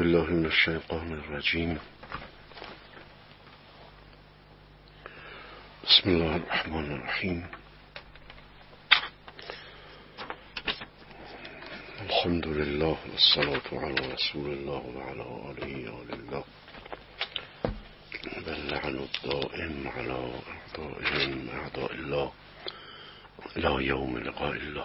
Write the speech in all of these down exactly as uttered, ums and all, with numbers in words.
بالله من الشیطان الرجیم. بسم الله الرحمن الرحیم. الحمد لله والصلاة على رسول الله وعلى آله آل الله واللعن الدائم على أعدائهم أعداء الله إلى يوم لقاء الله.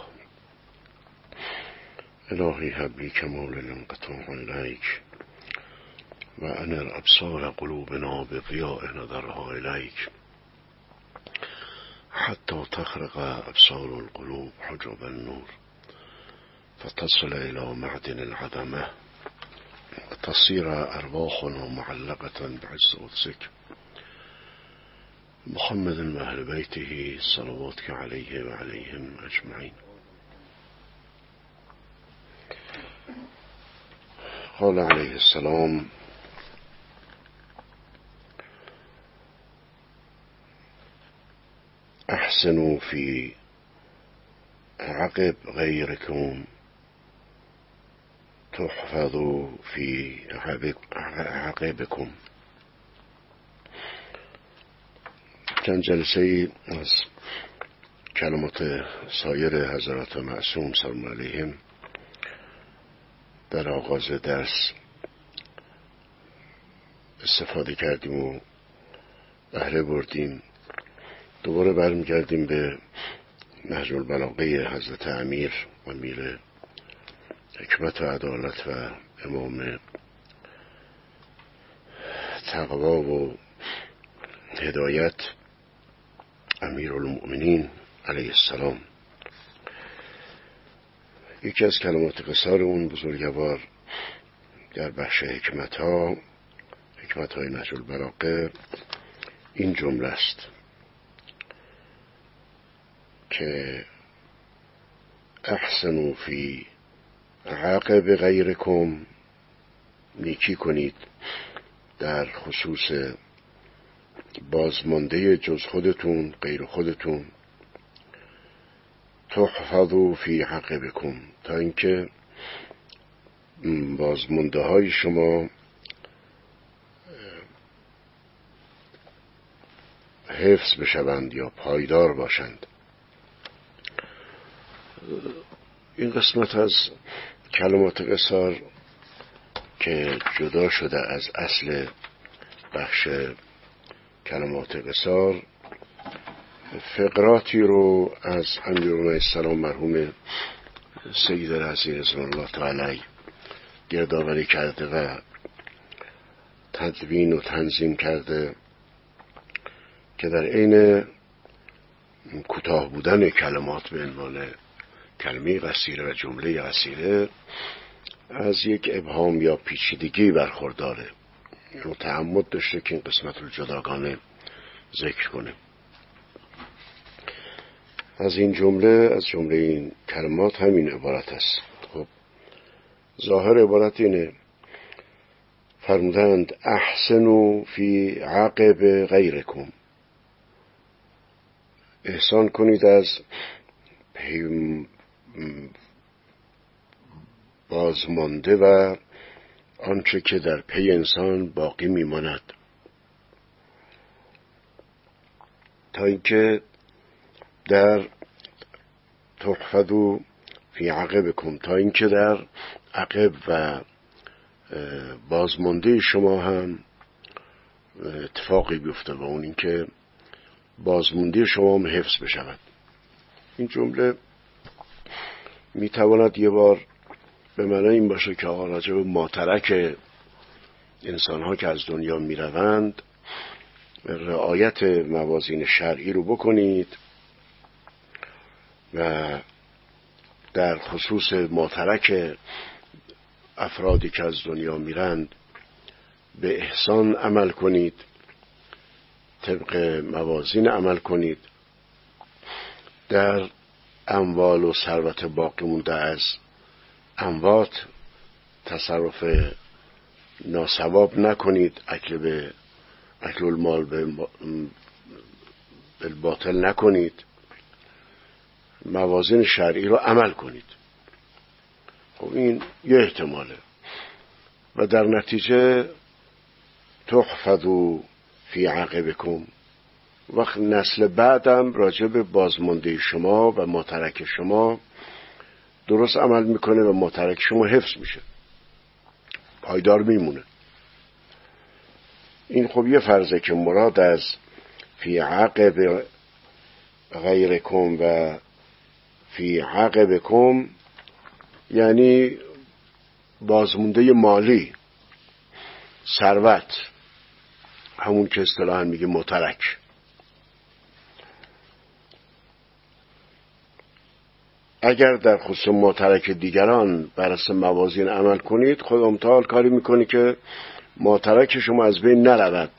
الهی هب لی کمال الانقطاع الیک و انر ابصار قلوبنا بضیاء نظرها الیک حتی تخرق ابصار القلوب حجب النور فتصل الى معدن العظمه و تصیر ارواحنا معلقه بعز قدسک محمد و اهل بیته صلواتک علیه و علیهم اجمعین. قال علیه السلام: احسنوا فی عقب غیرکم تحفظوا فی عقبکم. چند جلسه از کلمات سایر حضرات معصوم سلام علیهم در آغاز درس استفاده کردیم و بهره بردیم. دوباره برمیگردیم به نهج البلاغه حضرت امیر امیر حکمت و عدالت و امام تقوا و هدایت امیر المؤمنین علیه السلام. یکی از کلمات قصار اون بزرگوار در بخش حکمت ها حکمت های نهج البلاغه این جمله است که احسنوا فی عقب غیرکم، نیکی کنید در خصوص بازمانده جز خودتون غیر خودتون، تحفظوا فی عقبکم، تا اینکه بازمانده های شما حفظ بشوند یا پایدار باشند. این قسمت از کلمات قصار که جدا شده از اصل بخش کلمات قصار، فقراتی رو از امیرالمؤمنین السلام مرحوم سید رضی رضوان الله تعالی گردآوری کرده و تدوین و تنظیم کرده که در عین کوتاه بودن کلمات به عنوان کلمه قصیره و جمله قصیره از یک ابهام یا پیچیدگی برخورداره و تعمد داشته که این قسمت رو جداگانه ذکر کنه. از این جمله از جمله این کلمات همین عبارت است. خب ظاهر عبارت اینه، فرمودند احسنوا فی عقب غیرکم، احسان کنید از بازمانده و آنچه که در پی انسان باقی میماند، تا اینکه در تحفظوا فی عقبکم، تا اینکه در عقب و بازمانده شما هم اتفاقی بیفته و اون اینکه بازمانده شما هم حفظ بشود. این جمله میتواند یه بار به معنی این باشه که آقا راجع به ماترک انسان ها که از دنیا میروند رعایت موازین شرعی رو بکنید و در خصوص ماترک افرادی که از دنیا میرند به احسان عمل کنید، طبق موازین عمل کنید، در اموال و ثروت باقی مونده از اموات تصرف ناصواب نکنید، اکل به اکل المال به باطل نکنید، موازین شرعی رو عمل کنید. خب این یه احتماله. و در نتیجه تحفظوا فی عقبکم، وقت نسل بعدم راجع به بازمانده شما و مترک شما درست عمل میکنه و مترک شما حفظ میشه، پایدار میمونه. این خب یه فرضه که مراد از فی عقب غیرکم و فی عقبکم یعنی بازمونده مالی، ثروت، همون که اصطلاحاً میگه مترک. اگر در خصوص مترک دیگران بر اساس موازین عمل کنید، خود امتحال کاری میکنی که مترک شما از بین نرود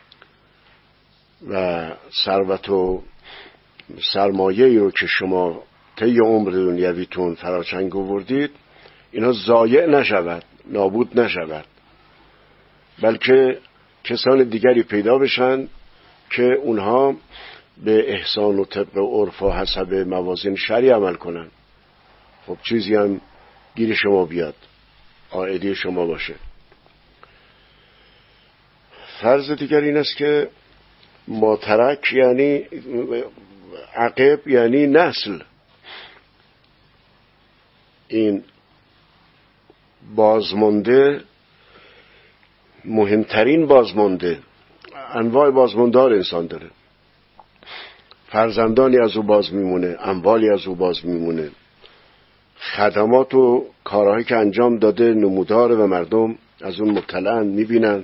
و ثروت و سرمایه‌ای رو که شما طی عمر دنیویتون فراچنگ آوردید اینا ضایع نشود، نابود نشود، بلکه کسان دیگری پیدا بشن که اونها به احسان و طبق و عرف و حسب موازین شرعی عمل کنن. خب چیزی هم گیر شما بیاد، عائدی شما باشه. فرض دیگر این است که مترک یعنی عقب، یعنی نسل. این بازمانده مهمترین بازمانده، انواع بازماندار انسان داره، فرزندانی از او باز میمونه، اموالی از او باز میمونه، خدمات و کارهایی که انجام داده نمودار و مردم از اون مطلعن میبینن،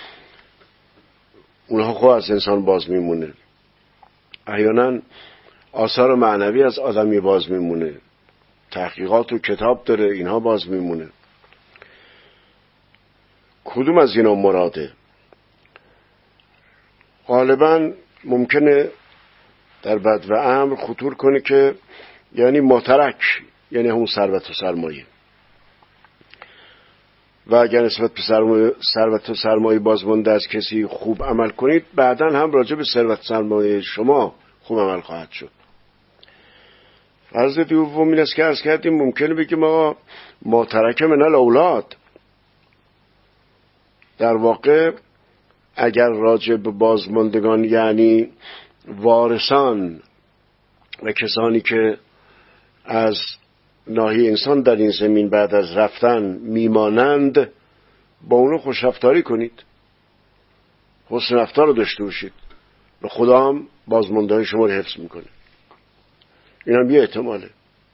اونها خود از انسان باز میمونه. احیانا آثار معنوی از آدمی باز میمونه، تحقیقات و کتاب داره، اینها باز میمونه. کدوم از اینا مراده؟ غالبا ممکنه در بد و امر خطور کنه که یعنی مترک، یعنی همون ثروت و سرمایه. و اگر نسبت به ثروت و سرمایه بازمانده از کسی خوب عمل کنید، بعداً هم راجع به ثروت سرمایه شما خوب عمل خواهد شد. فرض دوم این است که عرض کردیم ممکنه بگیم ما مترک من الاولاد. در واقع اگر راجع به بازماندگان یعنی وارثان و کسانی که از ناحیه انسان در این زمین بعد از رفتن میمانند، با اونو خوشرفتاری کنید، حسن رفتار رو داشته باشید و خدا هم بازماندگان شما رو حفظ میکنه. این هم یه احتماله.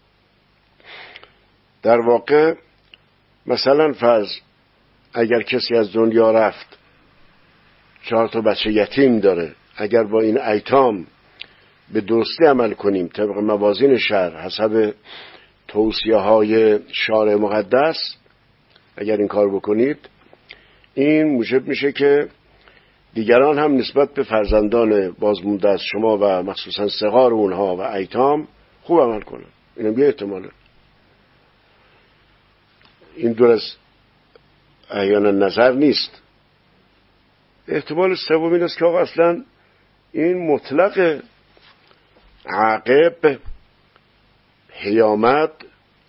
در واقع مثلا فرض اگر کسی از دنیا رفت، چهار تا بچه یتیم داره، اگر با این ایتام به درستی عمل کنیم طبق موازین شرع حسب توصیه های شارع مقدس، اگر این کار بکنید، این موجب میشه که دیگران هم نسبت به فرزندان بازمونده از شما و مخصوصا صغار اونها و ایتام خوب عمل کنن. اینم یه احتماله. این دور از احیانا نظر نیست. احتمال سوم این است که آقا اصلا این مطلق عاقب پیامد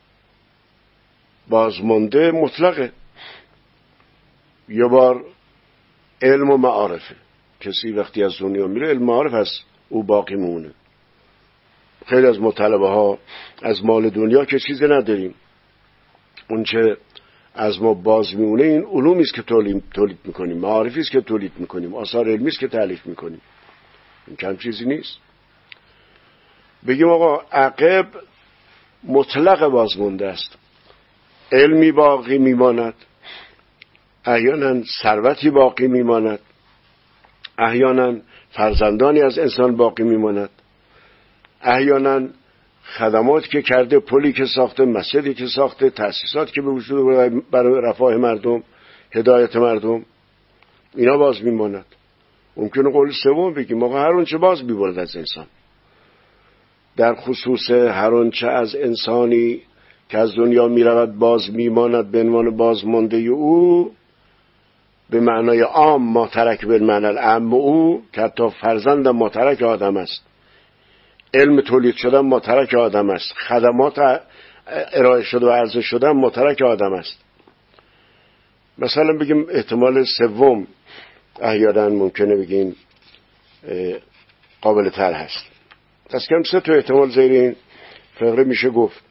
بازمانده مطلقه. یه بار علم و معارفه، کسی وقتی از دنیا میره علم معارف هست او باقی مونه. خیلی از مطالبه ها از مال دنیا که چیزی نداریم، اون چه از ما باز میمونه این علومی است که تولید تولید میکنیم، معارفی است که تولید میکنیم، آثار علمی است که تالیف میکنیم. این کم چیزی نیست. بگیم آقا عقب مطلق بازمانده است، علمی باقی میماند، احیانا ثروتی باقی میماند، احیانا فرزندانی از انسان باقی میماند، احیانا خدمات که کرده، پلی که ساخته، مسجدی که ساخته، تأسیسات که به وجود برای رفاه مردم، هدایت مردم، اینا باز میماند. ممکنه قول سوم بگیم آقا هر اونچه باز میماند از انسان، در خصوص هر اونچه از انسانی که از دنیا میرود باز میماند به عنوان بازمانده او، به معنای عام ما ترک به معنی العام او، که حتی فرزند ما ترک آدم است، علم تولید شدن ما ترک آدم است، خدمات ارائه شده و عرضه شدن ما ترک آدم است. مثلا بگیم احتمال سوم احیانا ممکنه بگیم قابل تر هست. از کم سه تا احتمال زیر این فقره میشه گفت.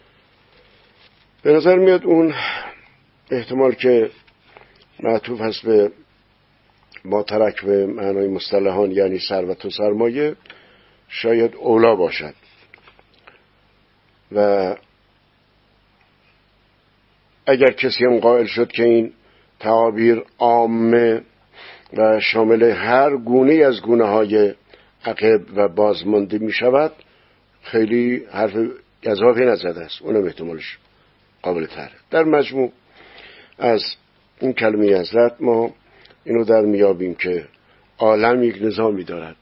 به نظر میاد اون احتمال که معطوف هست به ما ترک به معنای مصطلحان یعنی ثروت و سرمایه شاید اولا باشد و اگر کسی هم قائل شد که این تعابیر عامه و شامل هر گونه از گونه های عقب و بازمانده می شود خیلی حرف گزافی نزده است، اونم احتمالش قابل تره. در مجموع از این کلمه حضرت ما اینو در میابیم که عالم یک نظامی دارد،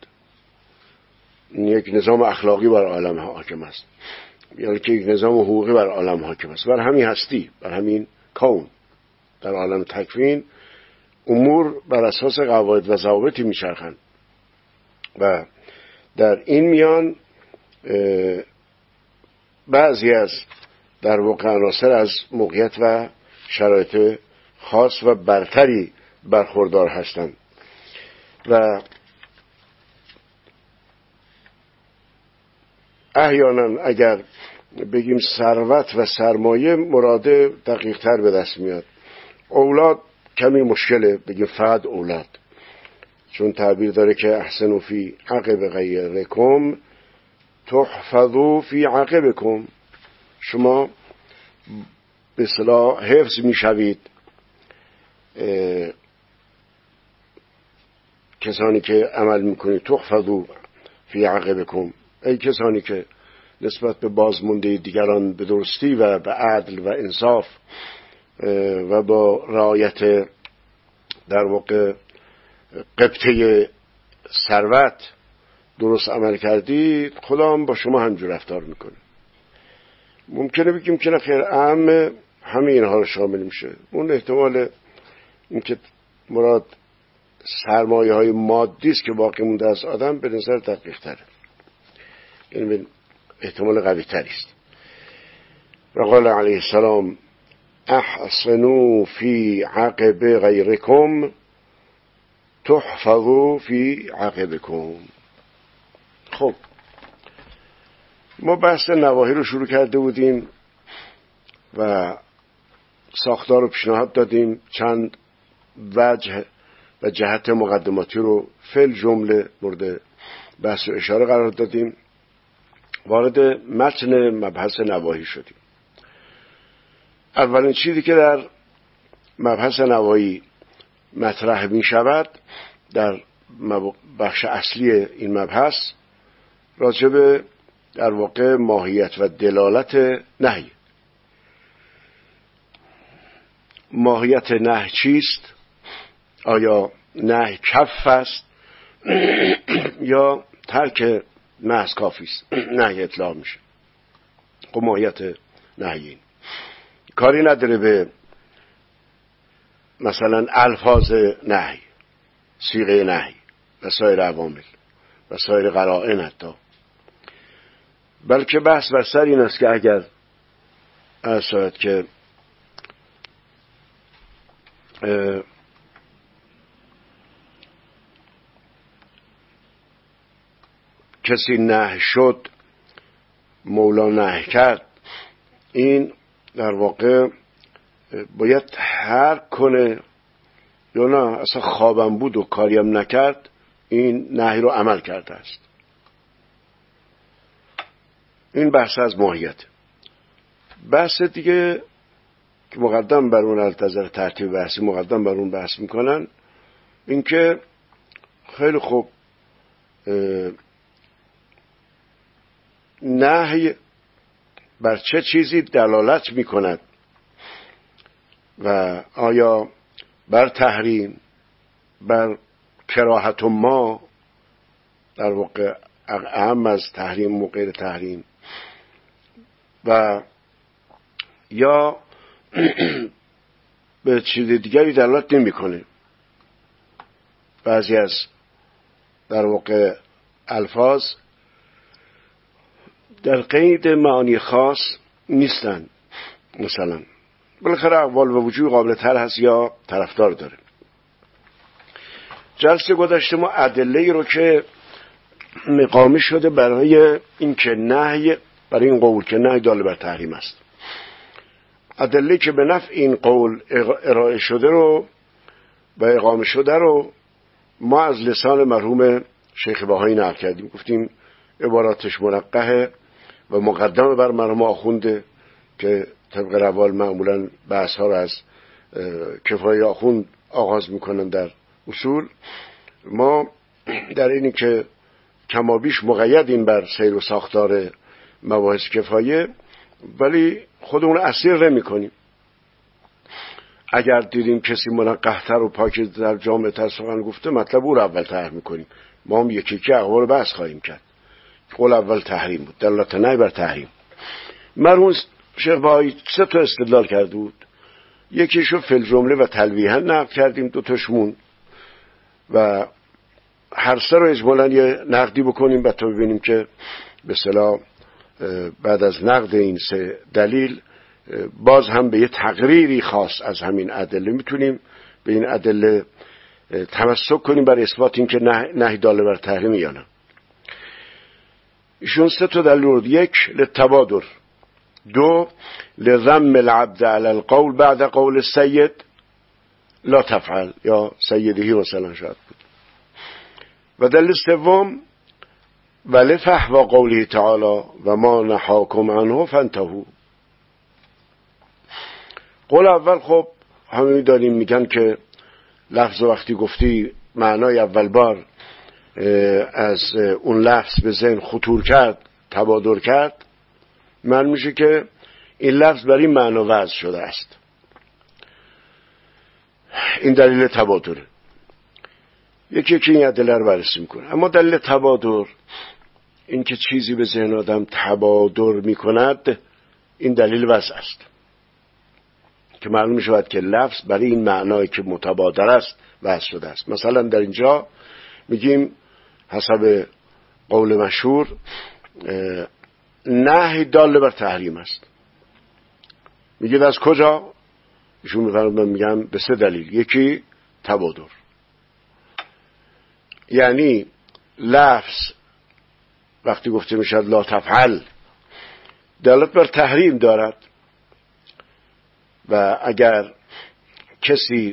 یک نظام اخلاقی بر عالم حاکم است، یعنی که یک نظام حقوقی بر عالم حاکم است، بر همین هستی، بر همین کون. در عالم تکوین امور بر اساس قواعد و ضوابطی میچرخند و در این میان بعضی از در واقع عناصر از موقعیت و شرایط خاص و برتری برخوردار هستند و احیانا اگر بگیم ثروت و سرمایه مراد دقیق تر به دست میاد. اولاد کمی مشکله بگیم فقط اولاد، چون تعبیر داره که احسنوا فی عقب غیرکم تحفظوا فی عقبکم، شما به اصطلاح حفظ میشوید. کسانی که عمل میکنید تحفظوا فی عقبکم، ای کسانی که نسبت به بازمانده دیگران به درستی و به عدل و انصاف و با رعایت در واقع قبطه ثروت درست عمل کردید، خدا هم با شما همجور رفتار میکنه. ممکنه بگیم که خیر اهم همه اینها رو شامل میشه. اون احتمال اینکه مراد سرمایه های مادی است که باقی مونده از آدم به نظر دقیق تره، یعنی احتمال قوی تری است. و قال علیه السلام احسنوا فی عقب غیرکم تحفظوا فی عقبکم. خب ما بحث نواهی رو شروع کرده بودیم و ساختار رو پیشنهاد دادیم، چند وجه و جهت مقدماتی رو فل جمله مورد بحث و اشاره قرار دادیم، وارد متن مبحث نواهی شدیم. اولین چیزی که در مبحث نواهی مطرح می شود در بخش اصلی این مبحث راجع به در واقع ماهیت و دلالت نهی. ماهیت نهی چیست؟ آیا نهی کف است یا ترک محض کافی است نهی اطلاق میشه؟ خب ماهیت نهی این کاری نداره به مثلا الفاظ نهی، صیغه نهی و سایر عوامل و سایر قرائن حتی، بلکه بحث بر سر این است که اگر اصلاحات که کسی نهی شد، مولا نهی کرد، این در واقع باید ترک کنه یا نه اصلا خوابم بود و کاریم نکرد، این نهی رو عمل کرده است. این بحث از ماهیت. بحث دیگه که مقدم بر اون التزر ترتیب بحثی مقدم بر اون بحث میکنن این که خیلی خوب نهی بر چه چیزی دلالت میکند و آیا بر تحریم، بر کراهت و ما در واقع اهم از تحریم و غیر تحریم، و یا به چیز دیگری دلالت نمیکنه. بعضی از در واقع الفاظ در قید معانی خاص نیستن، مثلا بالاخره اقوال و وجوه قابل طرح هست یا طرفدار داره. جلسه گذشته ما ادله رو که مقامی شده برای این که نهی، برای این قول که نهی دال بر تحریم است، ادله که به نفع این قول ارائه شده رو و اقامه شده رو ما از لسان مرحوم شیخ بهایی نقل کردیم. گفتیم عباراتش منقحه و مقدمه بر مرحوم آخونده که طبق روال معمولا بحث ها رو از کفایه آخوند آغاز میکنن در اصول. ما در اینی که کمابیش مقیدیم بر سیر و ساختار مباحث کفایه، ولی خودمون اسیر نمی کنیم. اگر دیدیم کسی منقح‌تر و پاکیزه در جامعه تر سخن گفته، مطلب او رو اول طرح میکنیم. ما هم یکی یکی اقوال بحث خواهیم کرد. قول اول تحریم بود، دلالت نهی بر تحریم. مرحوم شیخ بهایی سه تا استدلال کرده بود. یکیشو فی الجمله و تلویحا نقد کردیم، دو تاشمون و هر سه رو اجمالاً یه نقدی بکنیم و تا ببینیم که به اصطلاح بعد از نقد این سه دلیل باز هم به یه تقریری خاص از همین ادله میتونیم به این ادله تمسک کنیم برای اثبات این که نهی دال بر تحریم یا نه. ایشون سه تا دلیل رو، یک للتبادر، دو لذم العبد علی القول بعد قول السید لا تفعل یا سیدهی مثلا شاید بود، و دلیل سوم ولفحوا قوله تعالی و ما نهاکم عنه فانتهوا. قول اول خب همه داریم میگن که لفظ وقتی گفتی معنای اول بار از اون لفظ به ذهن خطور کرد، تبادر کرد، معنی میشه که این لفظ برای این معنا وضع شده است. این دلیل تبادره. یکی یکی این ادله رو بررسی میکنه. اما دلیل تبادر، این که چیزی به ذهن آدم تبادر میکند، این دلیل وضع است که معلوم میشود که لفظ برای این معنایی که متبادر است وضع شده است. مثلا در اینجا میگیم حسب قول مشهور نهی دال بر تحریم است. میگید از کجا؟ ایشون میفرمایند میگم به سه دلیل. یکی تبادر، یعنی لفظ وقتی گفته میشد لا تفعل دلالت بر تحریم دارد و اگر کسی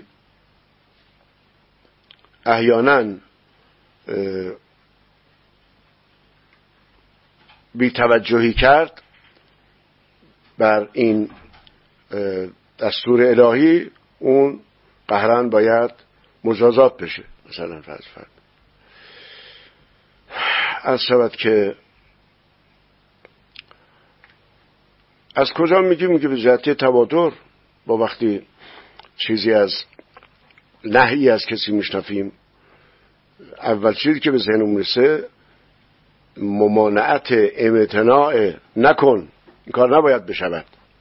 احیانا بی توجهی کرد بر این دستور الهی، اون قهرن باید مجازات بشه. مثلا فرض فرد از شود که از کجا میگیم؟ میگه به جهت تبادر. با وقتی چیزی از نهی از کسی میشنفیم، اول چیزی که به ذهنمون میرسه ممانعت، امتناع، نکن، این کار نباید بشود.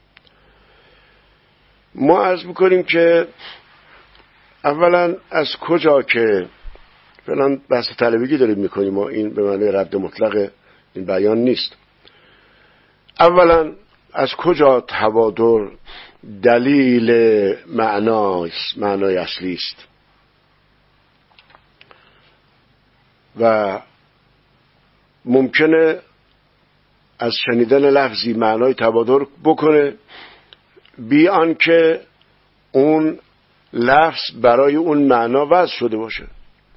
ما عرض میکنیم که اولا از کجا که فعلا بحث طلبگی داریم میکنیم، ما این به معنی رد مطلق این بیان نیست. اولا از کجا تبادر دلیل معنای معنای اصلی است و ممکنه از شنیدن لفظی معنای تبادر بکنه بی آنکه اون لفظ برای اون معنا وضع شده باشه.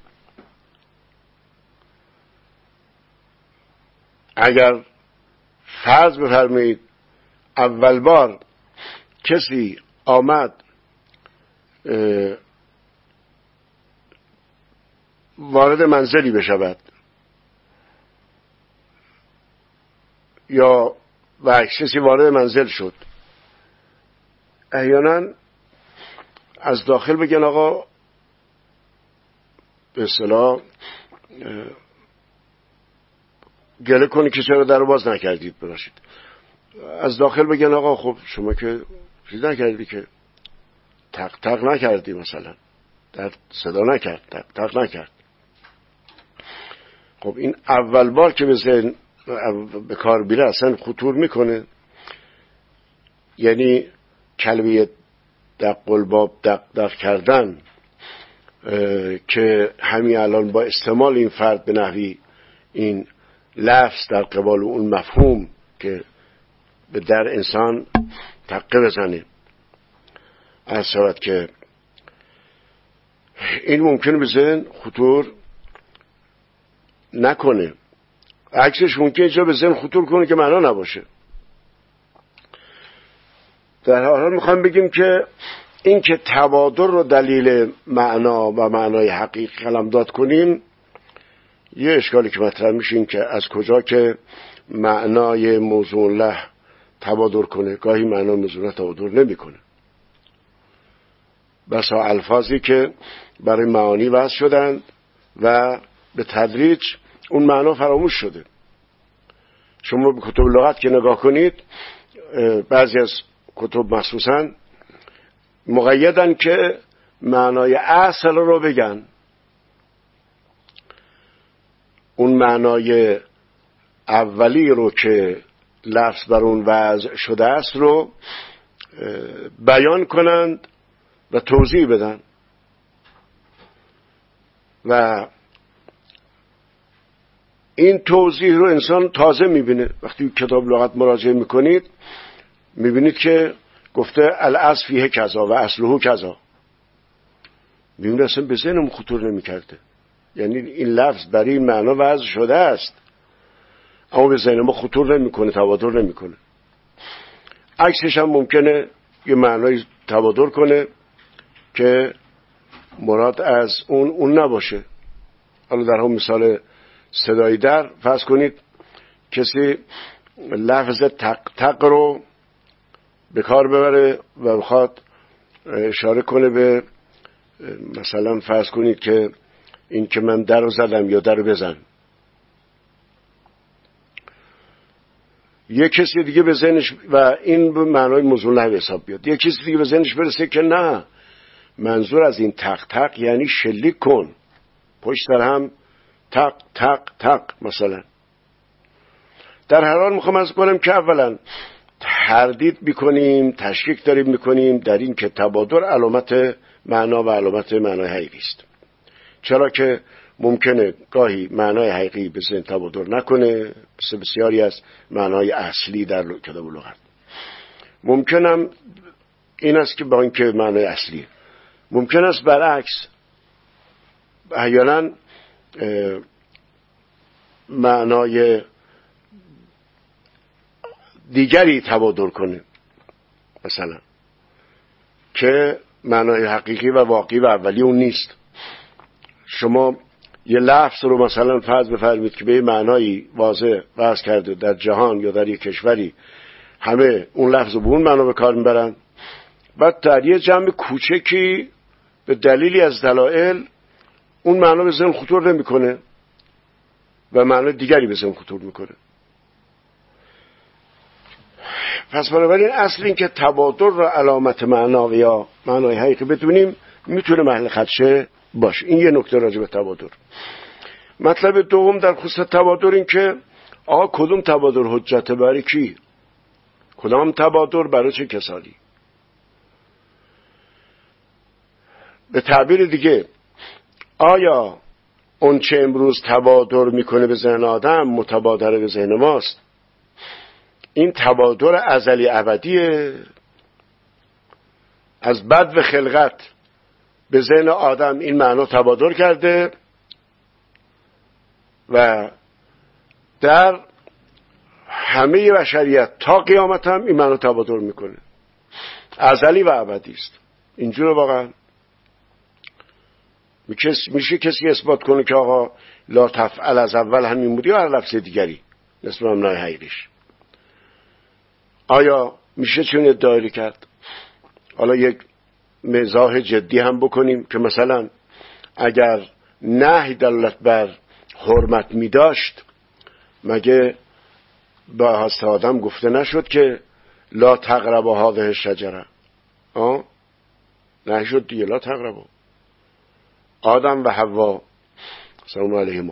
اگر فرض بفرمایید اول بار کسی آمد وارد منزلی بشود یا و کسی وارد منزل شد، احیانا از داخل بگن آقا به اصطلاح گله کنی که چرا در رو باز نکردید براشید. از داخل بگن آقا خب شما که چیز نکردی، که تق تق نکردی، مثلا در صدا نکرد، تق تق نکرد. خب این اول بار که به ذهن به کار بیره اصلا خطور میکنه. یعنی کلمه دق الباب دق دق کردن که همین الان با استعمال این فرد به نحوی این لفظ در قبال اون مفهوم که به در انسان تقه بزنه، از شود که این ممکنه به ذهن خطور نکنه، عکسش ممکنه اینجا به ذهن خطور کنه که معنا نباشه. در حال میخوام بگیم که این که تبادر رو دلیل معنا و معنای حقیقی قلمداد کنیم، یه اشکالی که مطرح میشه این که از کجا که معنای موضوع له تبادر کنه، گاهی معنای موضوع له تبادر نمی کنه. بسا الفاظی که برای معانی وضع شدند و به تدریج اون معنا فراموش شده. شما به کتب لغت که نگاه کنید، بعضی از کتب مخصوصاً مقیدن که معنای اصل رو بگن، اون معنای اولی رو که لفظ بر اون وضع شده است رو بیان کنند و توضیح بدن. و این توضیح رو انسان تازه میبینه. وقتی کتاب لغت مراجعه میکنید میبینید که گفته الاصل فیه کذا و اصله کذا، میبینید اصلا به ذهنم خطور نمیکرده، یعنی این لفظ برای این معنا وضع شده است اما به ذهن ما خطور نمیکنه، تبادر نمیکنه. عکسش هم ممکنه یه معنای تبادر کنه که مراد از اون اون نباشه. حالا در هم مثال صدایی در فرض کنید کسی لفظ تق تق رو به کار ببره و بخواد اشاره کنه به مثلا فرض کنید که این که من در رو زدم یا در رو بزن. یک کسی دیگه به ذهنش و این به معنای موضوع له حساب بیاد، یک کسی دیگه به ذهنش برسه که نه، منظور از این تق تق یعنی شلیک کن، پشت در هم تق تق تق مثلا. در هر حال میخوام از کنم که اولا تردید میکنیم، تشکیک داریم میکنیم در این که تبادر علامت معنا و علامت معنای حقیقی است. چرا که ممکنه گاهی معنای حقیقی به ذهن تبادر نکنه، بسیاری از معنای اصلی در کتاب لغت. ممکنم این است که با اینکه معنای اصلی، ممکن است برعکس احیانا معنای دیگری تبادر کنه، مثلا که معنای حقیقی و واقعی و اولی اون نیست. شما یه لفظ رو مثلا فرض بفرمایید که به معنایی واضح وضع کرده در جهان یا در یک کشوری، همه اون لفظ رو به اون معنا به کار میبرن، بعد در یه جمع کوچکی به دلیلی از دلایل اون معنا به ذهن خطور نمیکنه و معنای دیگری به ذهن خطور میکنه. پس بنابراین اصل این که تبادر را علامت معنا یا معنای حقیقی بدونیم میتونه محل خدشه باشه. این یه نکته راجع به تبادر. مطلب دوم در خصوص تبادر این که آقا کدوم تبادر حجته برای کی؟ کدام تبادر برای چه کسانی؟ به تعبیر دیگه، آیا اون چه امروز تبادر میکنه به ذهن آدم متبادر به ذهن ماست؟ این تبادر ازلی ابدیه، از بد و خلقت به ذهن آدم این معنا تبادر کرده و در همه بشریت تا قیامت هم این معنا تبادر میکنه، ازلی و ابدی است. اینجوره واقعا میشه کسی اثبات کنه که آقا لا تفعل از اول همین بودی یا هر لفظ دیگری نسبت به معنای حقیقیش؟ آیا میشه چون ادعایی کرد؟ حالا یک مزاح جدی هم بکنیم که مثلا اگر نهی دلالت بر حرمت می داشت، مگه با حضرت آدم گفته نشد که لا تقربوا هذه الشجره؟ آه نهی شد دیگه، لا تقربوا. آدم و حوا سلام علیهما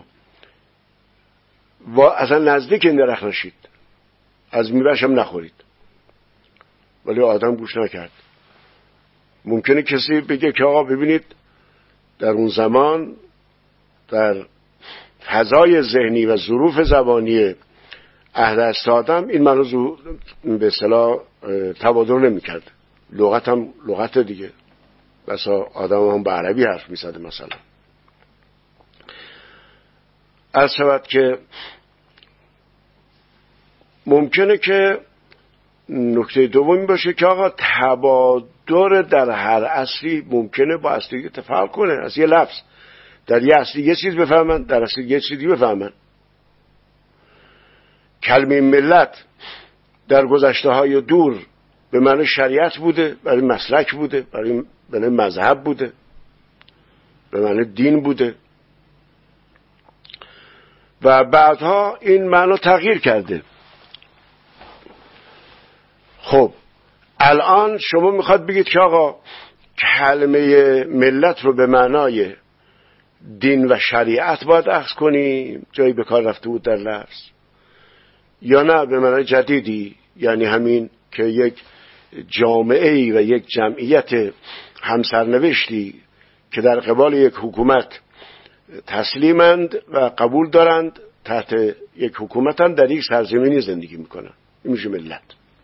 و اصلا نزدیک این درخت نشید، از میوه‌ش هم نخورید، ولی آدم گوش نکرد. ممکنه کسی بگه که آقا ببینید در اون زمان در فضای ذهنی و ظروف زبانی اهل عصر آدم این منو به اصطلاح تبادر نمی‌کرد. لغت هم لغت دیگه، بسا آدم هم به عربی حرف می‌زده مثلا. از شود که ممکنه که نکته دومی باشه که آقا تبادر در هر عصری ممکنه با اصلی تفاوت کنه. از یه لفظ در یه اصلی یه چیز بفهمن، در اصلی یه چیزی بفهمن. کلمه ملت در گذشته های دور به معنی شریعت بوده، برای مسلک بوده، برای معنی مذهب بوده، به معنی دین بوده و بعدها این معنی تغییر کرده. خب الان شما میخواد بگید که آقا کلمه ملت رو به معنای دین و شریعت باید اخذ کنیم جایی به کار رفته بود در لفظ، یا نه به معنای جدیدی، یعنی همین که یک جامعه‌ای و یک جمعیت همسرنوشتی که در قبال یک حکومت تسلیمند و قبول دارند، تحت یک حکومتند، در یک سرزمینی زندگی میکنن، این میشه ملت.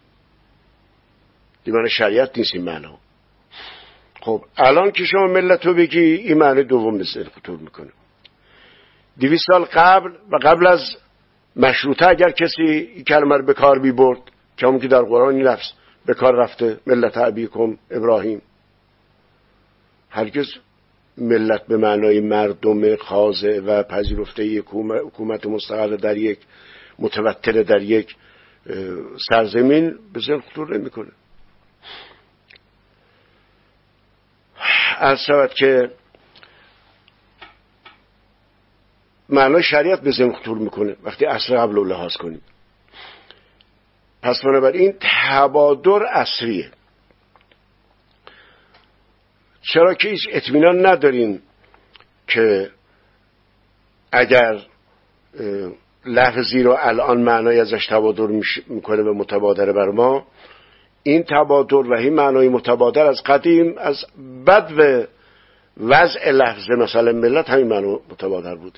این معنی شریعت نیست این معنی. خب الان که شما ملت رو بگی این معنی دوم مثل خطور میکنه. دویست سال قبل و قبل از مشروطه اگر کسی این کلمه رو به کار بی برد که همون که در قرآن این لفظ به کار رفته، ملت ابیکم ابراهیم، هرگز ملت به معنای مردم خاضع و پذیرفته حکومت مستقل در یک متوتر در یک سرزمین به ذهن خطور نمیکنه. عرض شود که معنای شریعت به ذهن خطور میکنه وقتی عصر قبل رو لحاظ کنیم. پس بنابراین تبادر عصریه. چرا که هیچ اطمینان نداریم که اگر لفظی رو الان معنای ازش تبادر میکنه و متبادر بر ما، این تبادر و این معنای متبادر از قدیم از بد و وضع لفظ مثلا ملت همین معنی متبادر بوده،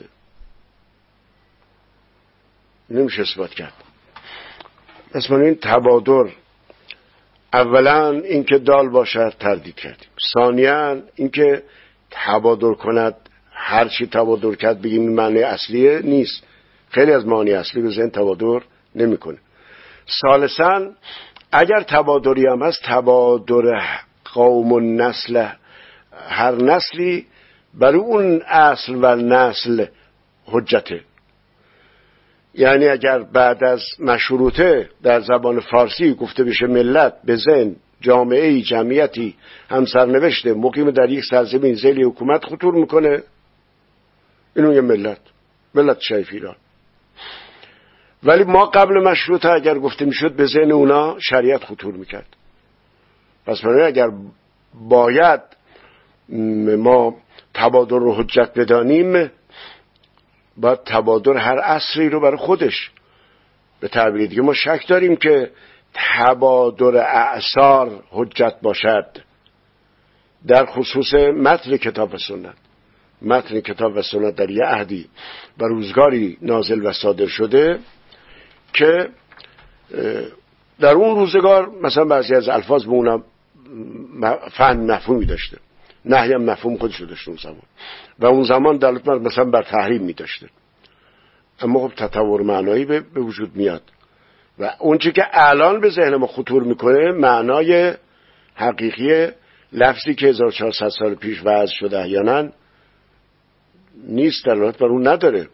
نمیشه اثبات کرد. اسم این تبادر اولا اینکه دال باشد تردید کردیم، ثانیا اینکه تبادر کند هر چی تبادر کرد بگیم این معنی اصلیه نیست، خیلی از معانی اصلی به ذهن تبادر نمیکنه. ثالثا اگر تبادری هم هست تبادر قوم و نسل، هر نسلی برای اون اصل و نسل حجته. یعنی اگر بعد از مشروطه در زبان فارسی گفته بشه ملت، به ذهن جامعه‌ای جمعیتی همسرنوشته مقیم در یک سرزمین زیر حکومت خطور میکنه، اینو یه ملت، ملت شریف ایران. ولی ما قبل مشروطه اگر گفته میشد به ذهن اونا شریعت خطور میکرد. پس برای اگر باید ما تبادر رو حجت بدانیم، باید تبادر هر عصری رو برای خودش. به تعبیر دیگه ما شک داریم که تبادر اعصار حجت باشد در خصوص متن کتاب و سنت. متن کتاب و سنت در یه عهدی و روزگاری نازل و صادر شده که در اون روزگار مثلا بعضی از الفاظ به اونم فهم مفهومی داشته، نهی هم مفهوم خودش رو داشته اون زمان، و اون زمان دلالت مثلا بر تحریم می داشته. اما خب تطور معنایی به وجود میاد و اون چی که الان به ذهن ما خطور میکنه معنای حقیقی لفظی که هزار و چهارصد سال پیش وضع شده احیانا نیست، دلالت بر اون نداره.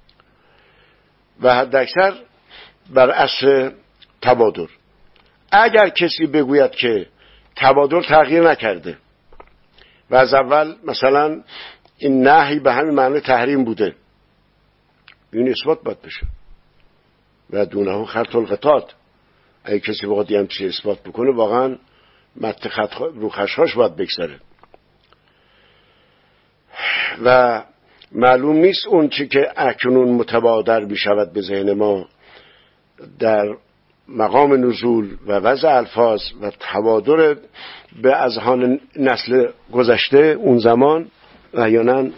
و حداکثر بر اصل تبادر. اگر کسی بگوید که تبادر تغییر نکرده و از اول مثلا این نهی به همین معنی تحریم بوده، این اثبات باید بشه و دونه خط القطات. اگه کسی بخواد یه همچین اثبات بکنه واقعا مت خط رو خشخاش باید بگذاره و معلوم نیست اون چی که اکنون متبادر می شود به ذهن ما در مقام نزول و وضع الفاظ و تبادر به اذهان نسل گذشته اون زمان احیانا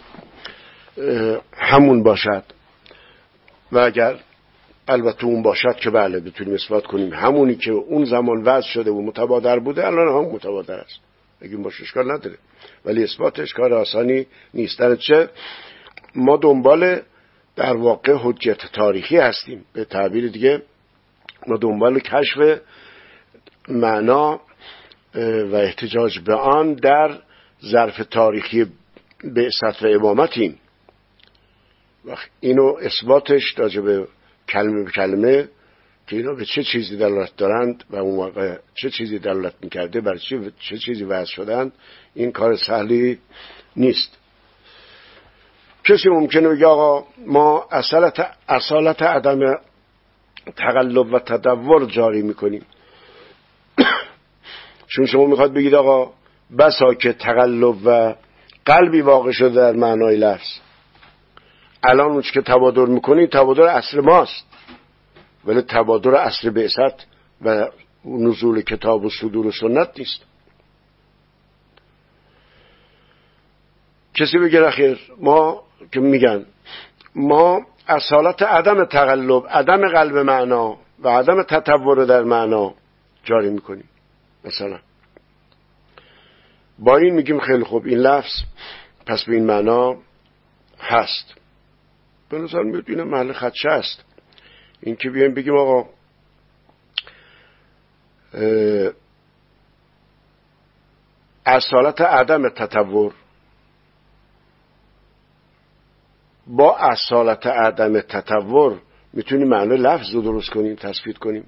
همون باشد و اگر البته اون باشد که بله بتونیم اثبات کنیم همونی که اون زمان وضع شده و متبادر بوده الان هم متبادر است، بگیم باشه اشکال نداره، ولی اثباتش کار آسانی نیست. در چه ما دنبال در واقع حجت تاریخی هستیم، به تعبیر دیگه ما دنبال کشف معنا و احتجاج به آن در ظرف تاریخی بعثت و امامتیم. اینو اثباتش راجع به کلمه به کلمه که اینا به چه چیزی دلالت دارند و اون واقع چه چیزی دلالت میکرده، برای چه, چه چیزی وضع شدند، این کار سهلی نیست. کسی ممکنه بگه آقا ما اصالت, اصالت عدم تقلب و تدور جاری میکنیم. چون شما میخواد بگید آقا بسا که تقلب و قلبی واقع شده در معنای لفظ، الان اون چی که تبادر میکنی تبادر اصل ماست، ولی تبادر اصل بعثت و نزول کتاب و صدور و سنت نیست. کسی بگه اخیر ما که میگن ما اصالت عدم تقلب، عدم قلب معنا و عدم تطور در معنا جاری میکنیم، مثلا با این میگیم خیلی خوب این لفظ پس به این معنا هست. به نظر میاد این محل خدشه است. این که بیایم بگیم آقا اصالت عدم تطور با اصالت عدم تطور میتونیم معنی لفظ رو درست کنیم، تثبیت کنیم.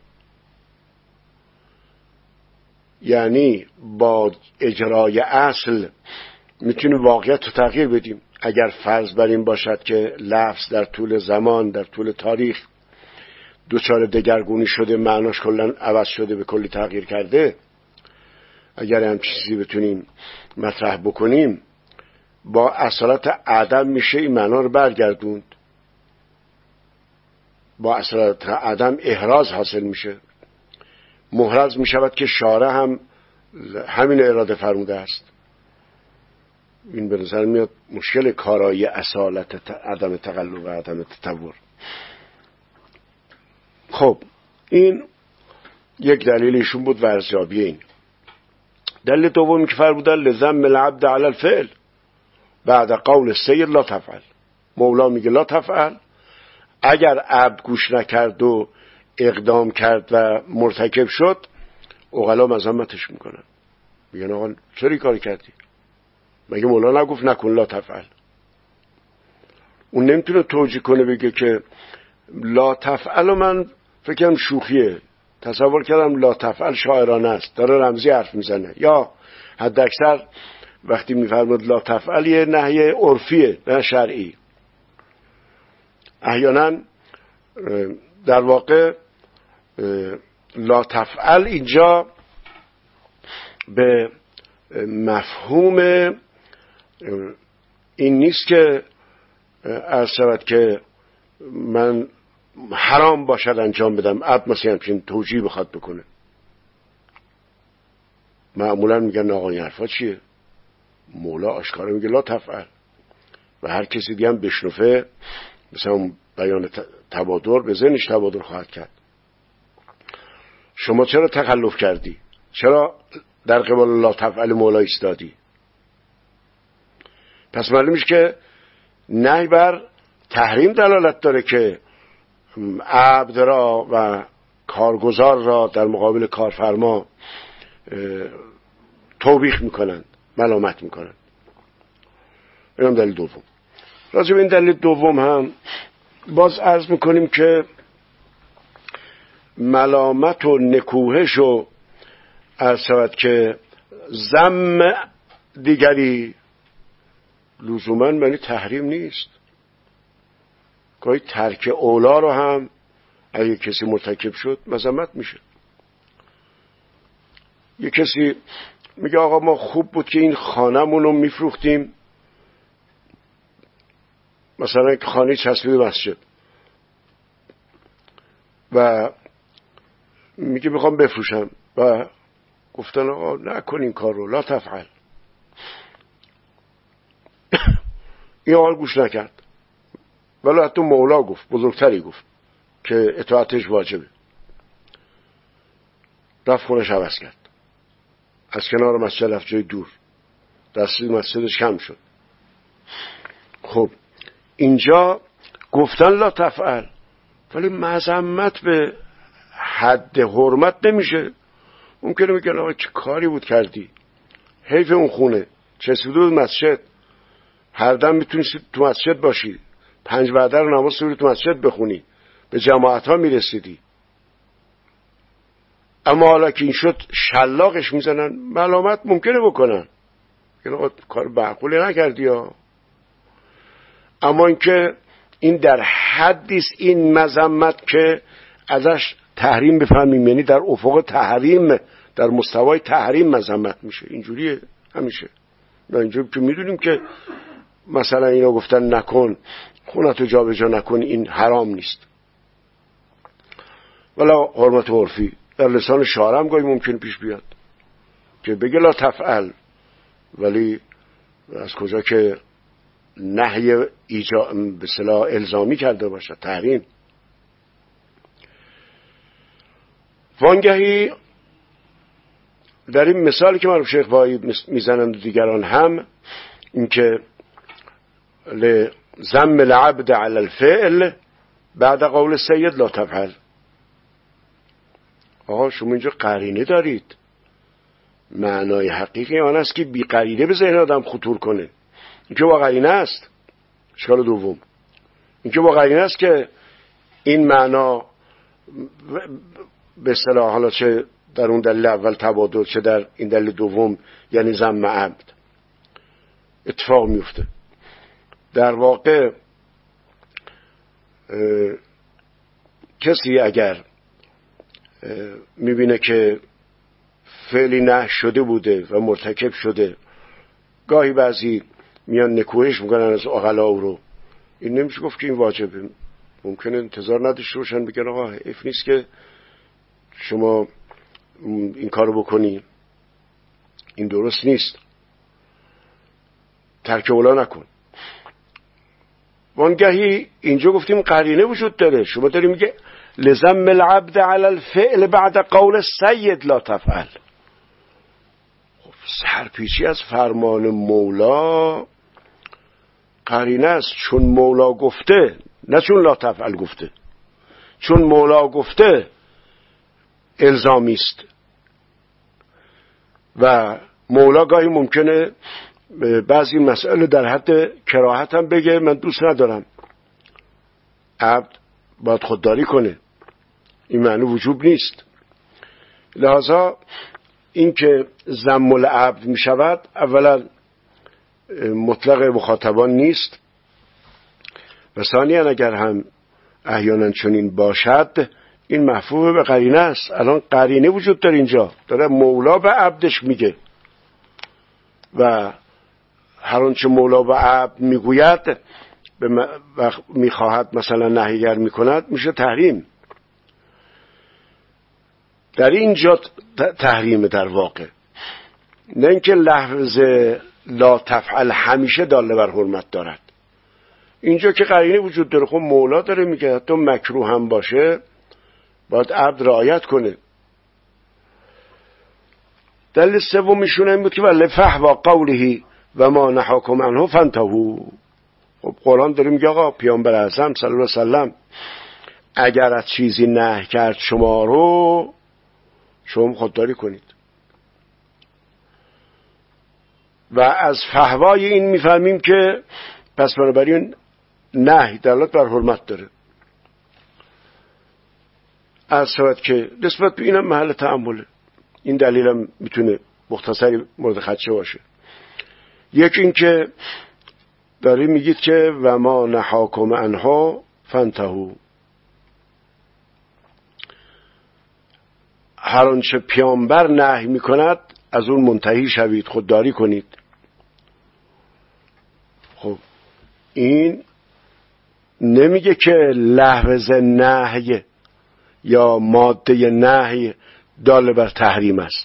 یعنی با اجرای اصل میتونیم واقعیت رو تغییر بدیم. اگر فرض بر این باشد که لفظ در طول زمان، در طول تاریخ دوچار دگرگونی شده، معناش کلا عوض شده، به کلی تغییر کرده، اگر هم چیزی بتونیم مطرح بکنیم با اصالت عدم میشه این معنا رو برگردوند. با اصالت عدم احراز حاصل میشه، محرز میشود که شارع هم همین اراده فرموده است. این به نظر میاد مشکل کارایی اصالت عدم تقلب و عدم تطور. خب این یک دلیل ایشون بود و ارزیابی این. دلیل دومی که فرمودن لذم العبد علی الفعل بعد قول السید لا تفعل. مولا میگه لا تفعل، اگر عبد گوش نکرد و اقدام کرد و مرتکب شد عقلا مذمتش میکنن، میگن آقا چرا کاری کردی؟ مگه مولا نگفت نکن لا تفعل؟ اون نمیتونه توجیه کنه بگه که لا تفعل و من فکرم شوخیه، تصور کردم لا تفعل شاعرانه است، داره رمزی حرف میزنه، یا حد اکثر وقتی میفرماد لا تفعل یه نهی عرفیه نه شرعی. احیانا در واقع لا تفعل اینجا به مفهوم این نیست که عرض شود که من حرام باشد انجام بدم، عبد مثلا همچین توجیه بخواد بکنه. معمولا میگن آقا این حرفا چیه؟ مولا آشکارا میگه لا تفعل و هر کسی دیگه هم بشنفه مثلا بیان تبادر به ذهنش تبادر خواهد کرد. شما چرا تخلف کردی؟ چرا در قبال لا تفعل مولا ایستادی؟ پس معلوم میشه که نهی بر تحریم دلالت داره که عبد را و کارگزار را در مقابل کارفرما توبیخ میکنند، ملامت میکنند. اینم دلیل دوم. راجع به این دلیل دوم هم باز عرض میکنیم که ملامت و نکوهش و عرض شود که ذم دیگری لزوما معنی تحریم نیست. گاهی ترک اولا رو هم اگه کسی مرتکب شد مذمت میشه. یه کسی میگه آقا ما خوب بود که این خانمون رو میفروختیم، مثلا خانه چسبید مسجد و میگه میخوام بفروشم و گفتن آقا نکن این کار رو، لا تفعل. این حال گوش نکرد، ولی حتی مولا گفت، بزرگتری گفت که اطاعتش واجبه. رفت خونش عوض کرد، از کنار مسجد رفت جای دور، دستی مسجدش کم شد. خب اینجا گفتن لا تفعل، ولی مذمت به حد حرمت نمیشه. ممکنه میگن آقا چه کاری بود کردی، حیف اون خونه، چسبیده بود مسجد، هر دم میتونی تو مسجد باشی، پنج وعده رو نماز سوری تو مسجد بخونی، به جماعت ها میرسیدی. اما حالا که این شد شلاقش میزنن، ملامت ممکنه بکنن، یعنی کار معقولی نکردی ها. اما اینکه این در حدیست این مذمت که ازش تحریم بفهمیم، یعنی در افق تحریم، در مستوای تحریم مذمت میشه. اینجوریه همیشه. نه اینجوری که میدونیم که مثلا اینا گفتن نکن خونتو جا به جا نکن، این حرام نیست، ولی حرمت عرفی در لسان شارع گاهی ممکن پیش بیاد که بگه لا تفعل، ولی از کجا که نهی ایجا به اصطلاح الزامی کرده باشه، تحریم. وانگهی در این مثالی که معروف شیخ بایی میزنند و دیگران هم، اینکه لزم العبد علی الفعل بعد قول سید لا تفعل. آقا شما اینجا قرینه دارید، معنای حقیقی آن است که بی قرینه به ذهن آدم خطور کنه. اینکه با قرینه است. اشکال دوم اینکه با قرینه است که این معنا به اصطلاح حالا چه در اون دلیل اول تبادل، چه در این دلیل دوم یعنی ذم عبد اتفاق میفته. در واقع کسی اگر میبینه که فعلی نه شده بوده و مرتکب شده، گاهی بعضی میان نکوهش میکنن از عقلا رو، این نمیشه گفت که این واجبه. ممکنه انتظار نداشته باشن بگن آقا حیف نیست که شما این کارو بکنی، این درست نیست، ترک اولا نکن. وانگهی اینجا گفتیم قرینه وجود داره. شما داری میگه لزم العبد علی الفعل بعد قول سید لا تفعل. خب سرپیچی از فرمان مولا قرینه است، چون مولا گفته، نه چون لا تفعل گفته. چون مولا گفته الزامی است و مولا گاهی ممکنه بعضی مسئله در حد کراهت هم بگه من دوست ندارم، عبد باید خودداری کنه، این معنی وجوب نیست. لذا این که ذم العبد می شود اولا مطلق مخاطبان نیست و ثانیاً اگر هم احیانا چنین باشد این محفوظ به قرینه است. الان قرینه وجود داره، اینجا داره مولا به عبدش میگه و هر آنچه مولا به عبد میگوید و میخواهد مثلا نهیگر میکند میشه تحریم. در اینجا تحریم در واقع، نه اینکه لفظ لا تفعل همیشه داله بر حرمت دارد. اینجا که قرینه وجود داره، خب مولا داره میگه حتی مکروه هم باشه باید عبد رعایت کنه. دلیل سومیشون این بود که ولی فحوا قوله و ما نهاکم عنه فانتهوا. خب قرآن داره میگه آقا پیامبر اعظم صلی الله علیه و سلم اگر از چیزی نهی کرد شما رو، شما خودداری کنید. و از فحوای این میفهمیم که پس بنابراین نهی دلالت بر حرمت داره. از شود که نسبت به اینم محل تأمله. این دلیلم میتونه مختصری مورد خدشه باشه. یکی این که داری میگید که و ما نهاکم عنها فانتهوا، هر آنچه پیامبر نهی میکند از اون منتهی شوید، خودداری کنید. خب این نمیگه که لفظ نهی یا ماده نهی دال بر تحریم است،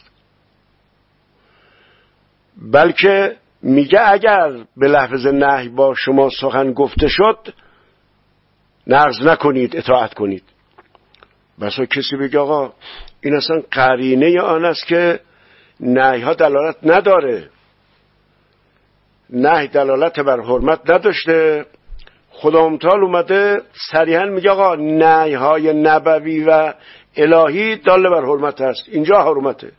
بلکه میگه اگر به لفظ نهی با شما سخن گفته شد نقض نکنید، اطاعت کنید. بسا کسی بگه آقا این اصلا قرینه آن است که نهی ها دلالت نداره، نهی دلالت بر حرمت نداشته، خدا متعال اومده صریحا میگه آقا نهی های نبوی و الهی دال بر حرمت است، اینجا حرمته.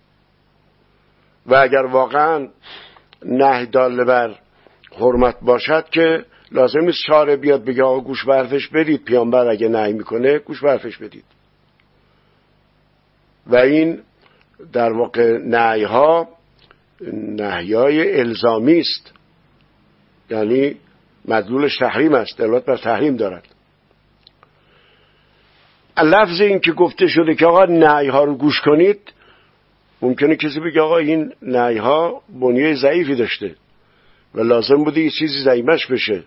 و اگر واقعا نهی دال بر حرمت باشد که لازم نیست شارع بیاد بگه آقا گوش به حرفش بدید، پیامبر اگه نهی میکنه گوش به حرفش بدید. و این در واقع نهی ها نهی های الزامی است، یعنی مدلولش تحریم است، دلالت بر تحریم دارد. لفظ این که گفته شده که آقا نهی ها رو گوش کنید، ممکنه کسی بگه آقا این نهی ها بنیه ضعیفی داشته و لازم بوده یه چیزی ضعیفش بشه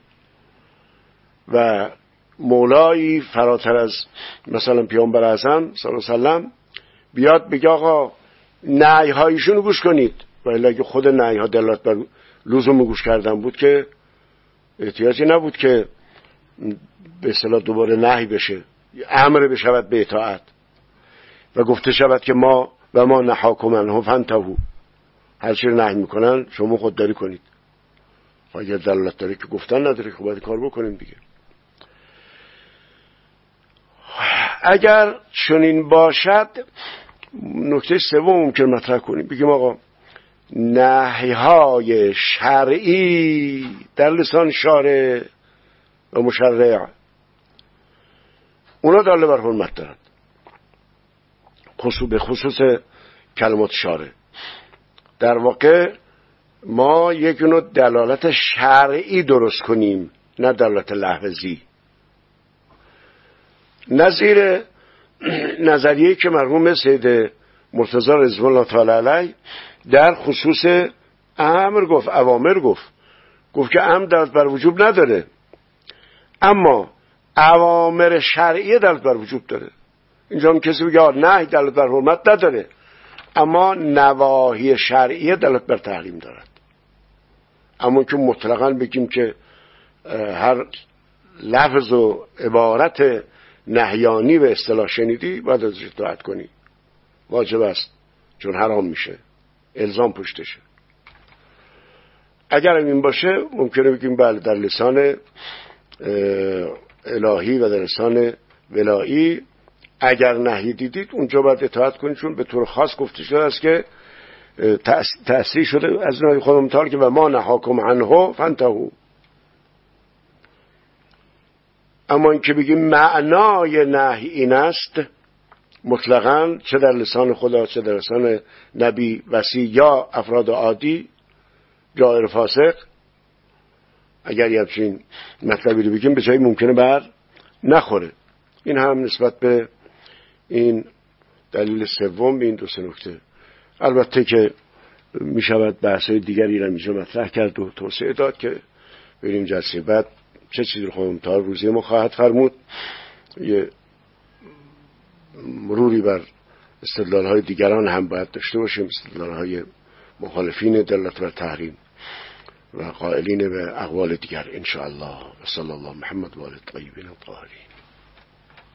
و مولایی فراتر از مثلا پیامبر اعظم صلی الله علیه و سلم بیاد بگه آقا نهی هایشون رو گوش کنید، ولی اگه خود نهی ها دلالت بر لزوم گوش کردن بود که احتیاجی نبود که به اصطلاح دوباره نهی بشه، امر بشود به اطاعت و گفته شود که ما و ما نهاکم عنه فانتهوا، هر چی رو نهی میکنن شما خودداری کنید. اگر دلالت داره که گفتن نداره که باید کار بکنیم دیگه. اگر چنین باشد نکته سوم ممکن مطرح کنیم، بگیم آقا نهی های شرعی در لسان شارع و مشرع اونا داله بر حرمت دارند، خصوص به خصوص کلمات شارع. در واقع ما یک نوع دلالت شرعی درست کنیم، نه دلالت لفظی. نظیر نظریه‌ای که مرحوم سید مرتضی رضوان الله تعالی علیه در خصوص امر گفت، اوامر گفت گفت که امر دلالت بر وجوب نداره، اما اوامر شرعی دلالت بر وجوب داره. اینجا هم کسی بگه نهی دلالت بر حرمت نداره، اما نواهی شرعی دلالت بر تحریم دارد. اما که مطلقاً بگیم که هر لفظ و عبارت نهیانی به اصطلاح شنیدی باید ازش اطاعت کنی، واجب است، چون حرام میشه، الزام پشتشه. اگر این باشه ممکنه بگیم بله در لسان الهی و در لسان ولایی اگر نهی دیدید اونجا باید اطاعت کنید، چون به طور خاص گفته شده است که تأثیر شده از نهی خدا متعال که و ما نهاکم عنه فانتهوا. اما این که بگیم معنای نهی این است مطلقاً، چه در لسان خدا چه در لسان نبی وصی یا افراد عادی جائر فاسق، اگر یه همچین مطلبی رو بگیم به جایی ممکنه بر نخوره. این هم نسبت به این دلیل سوم به این دو سه نکته. البته که می شود بحث‌های دیگری را اینجا مطرح کرد و توسعه داد که بریم جلسه بعد چه چیزی رو خواهم تا روزی ما خواهد فرمود، یه مروری بر استدلال‌های دیگران هم باید داشته باشیم، استدلال‌های مخالفین دلالت بر تحریم و قائلین به اقوال دیگر ان شاء الله. و صلی الله محمد و آله الطیبین الطاهرین.